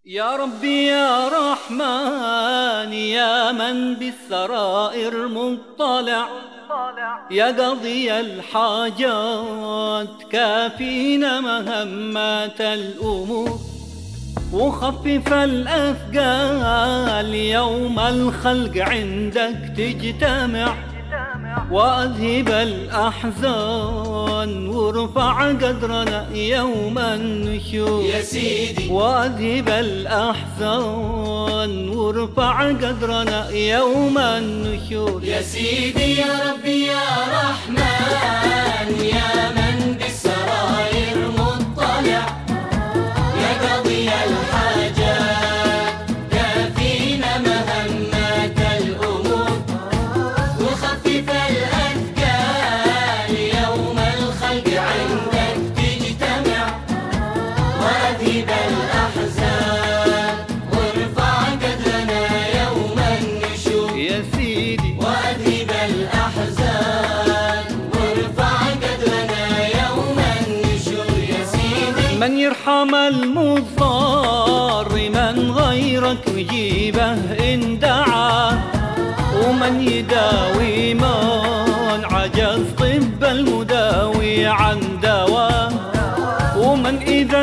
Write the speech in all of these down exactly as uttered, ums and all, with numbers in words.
يا ربي يا رحمن يا من بالسرائر مطلع، يا قاضي الحاجات كافينا مهمات الأمور، وخفف الأثقال يوم الخلق عندك تجتمع، وأذهب الأحزان وارفع قدرنا يوم النشور يا سيدي، وأذهب الأحزان وارفع قدرنا يوم النشور يا سيدي. يا ربي يا رحمن يا من بالسرائر مطلع، يا قاضي الحاجات كافينا مهمات الأمور، وخفف الأثقال يوم الخلق عندك تجتمع، وأذهب الأحزان وارفع قدرنا يوم النشور يا سيدي، وأذهب الأحزان وارفع قدرنا يوم النشور يا سيدي. من يرحم المضطر من غيرك يجيبه إن دعا، ومن يداوي من عجز طب المداوي عن دواء، ومن إذا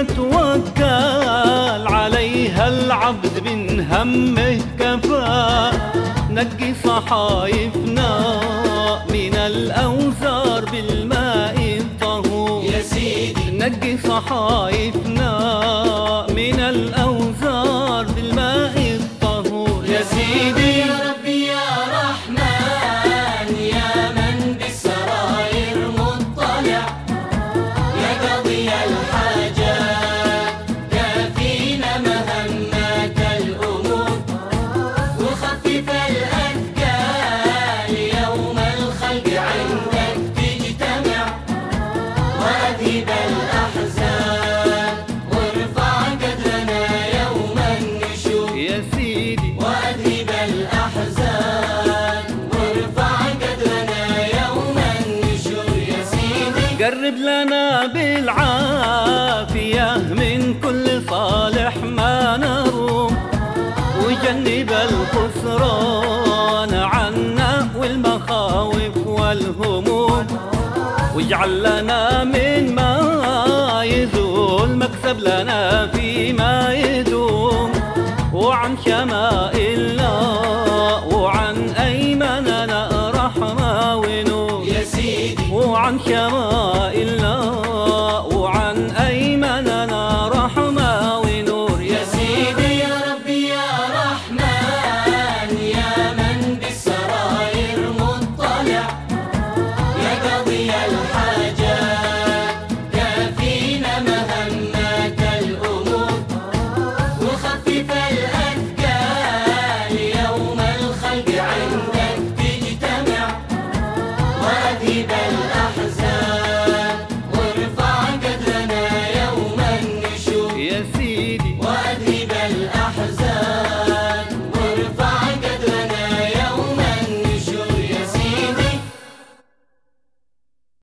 توكل عليها العبد من همه كفى، نقي صحايفنا من الأوزار بالماء الطهور يا سيدي، نقي صحايفنا من الأوزار بالماء الطهور يا سيدي. يا ربي يا رحمن يا من بالسرائر مطلع، يا قاضي الحاجات كافينا مهمات الأمور، وخفف الأثقال يوم الخلق عندك تجتمع، وأذهب الأحزان وارفع قدرنا يوم النشور يا سيدي، وأذهب الأحزان وارفع قدرنا يوم النشور يا سيدي. قرب لنا بالعافية من كل صالح ما نروم، وجنب الخسران عنا والمخاوف والهموم، واجعل لنا من ما يزول مكسب لنا فيما يدوم، وعن شمائلنا وعن أيماننا رحمة ونور يا سيدي، وعن شمائلنا وعن أيماننا رحمة ونور يا سيدي. يا ربي يا رحمن يا من بالسرائر مطلع، يا قاضي الحاجات